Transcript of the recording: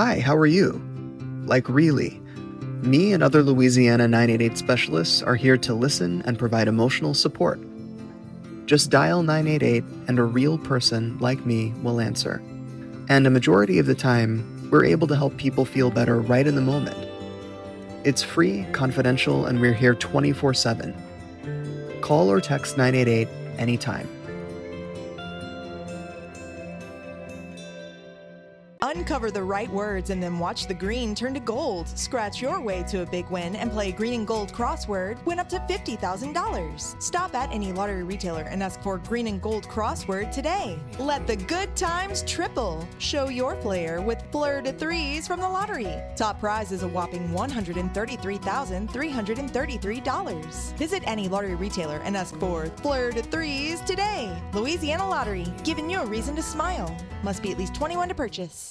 Hi, how are you? Like really. Me and other Louisiana 988 specialists are here to listen and provide emotional support. Just dial 988 and a real person like me will answer. And a majority of the time, we're able to help people feel better right in the moment. It's free, confidential, and we're here 24/7. Call or text 988 anytime. Uncover the right words and then watch the green turn to gold. Scratch your way to a big win and play green and gold crossword. Win up to $50,000. Stop at any lottery retailer and ask for green and gold crossword today. Let the good times triple. Show your flair with Fleur de Threes from the lottery. Top prize is a whopping $133,333. Visit any lottery retailer and ask for Fleur de Threes today. Louisiana Lottery, giving you a reason to smile. Must be at least 21 to purchase.